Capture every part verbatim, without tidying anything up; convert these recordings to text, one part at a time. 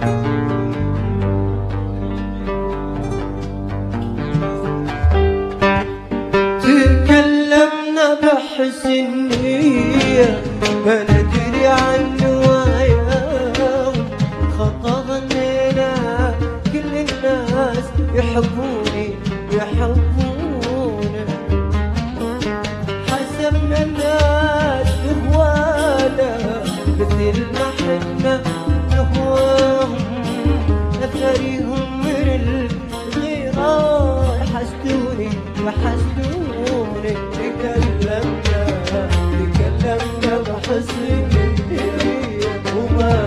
تكلمنا بحسن نية ما ندري عن نواياهم، خطا ظنينا كل الناس يحبوني يحبوني، حسبنا الناس بهوانا مثل ما حنا نهواهم، أثريهم من الغيرة يحسدوني يحسدوني. تكلمنا تكلمنا بحسن نية وما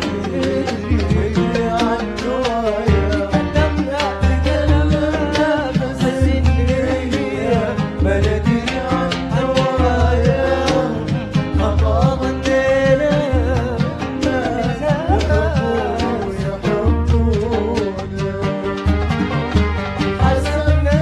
ندري عن نوايا، تكلمنا تكلمنا بحسن نية ما ندري عن نوايا، خطا ظنينا الناس يحبونا، حسبنا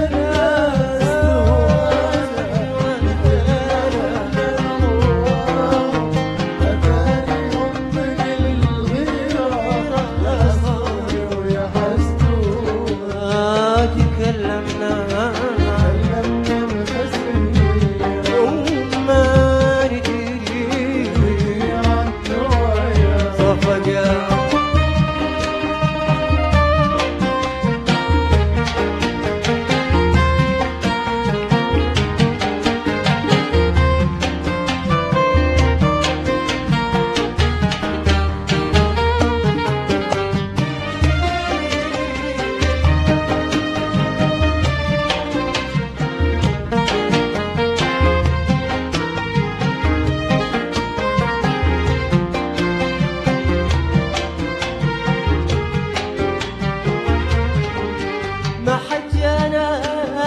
ما حجانا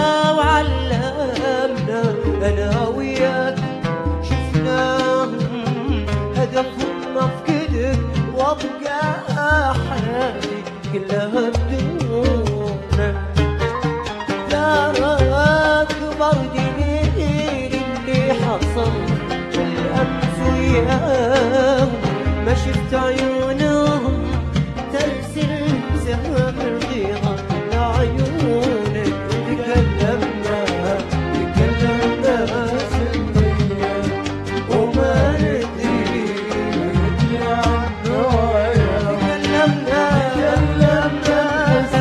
وعلمنا أنا وياك شفناهم، هدفهم أفقدك وأبقى حياتي كلها بدونك، تراك بردين اللي حصل بالأمس وياهم، ما شفت عيونهم ترسل سهم الغيرة عيونك. تكلمنا تكلمنا بسنية وما ندري عن نوايا، تكلمنا تكلمنا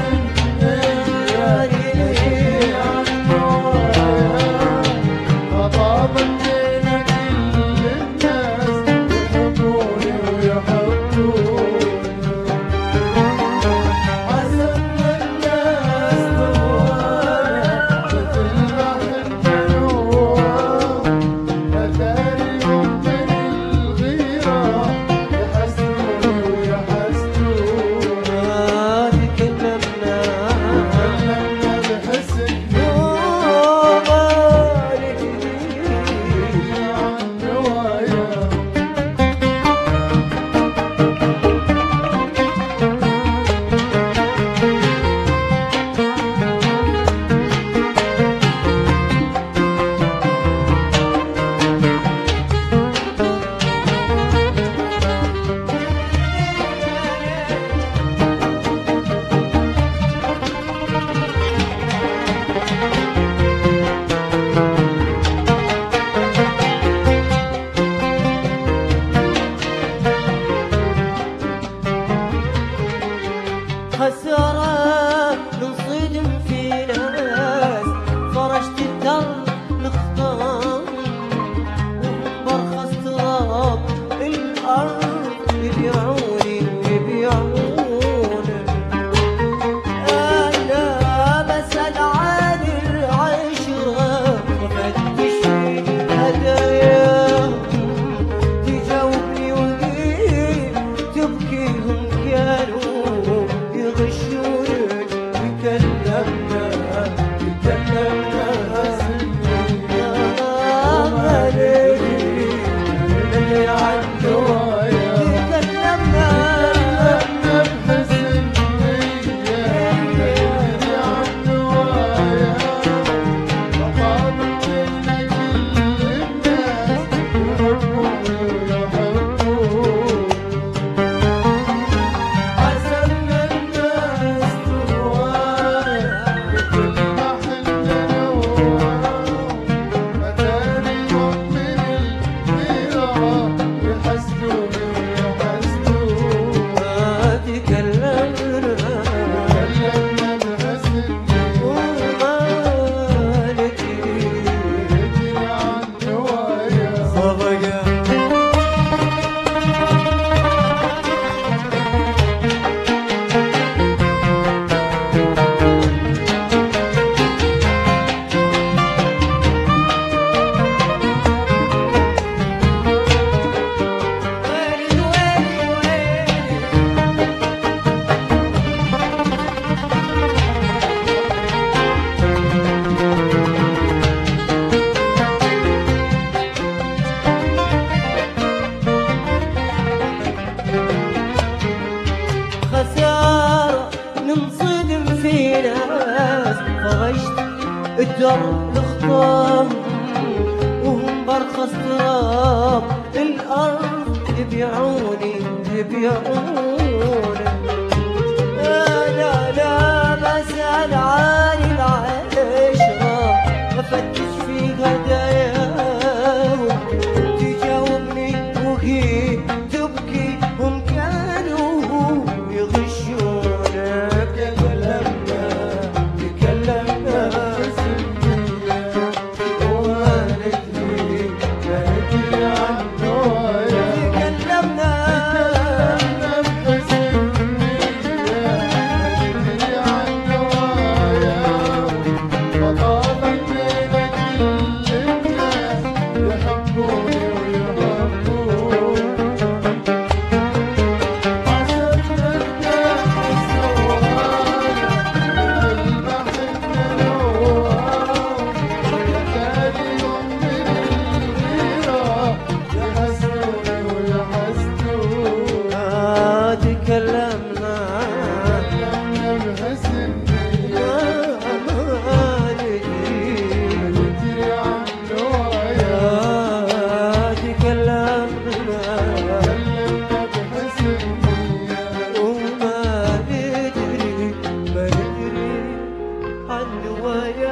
قدر الخطام وهم برخص تراب الأرض يبيعوني يبيعوني. لا لا بسأل عن العشرة أفتش في هداياهم تجاوبني وهي تبكي هم كانوا يغشونك. تكلمنا تكلمنا وقالت لي بحكي عنه تكلمنا تكلمنا بحسن تكلمنا وما ندري ما ندري عن نوايا.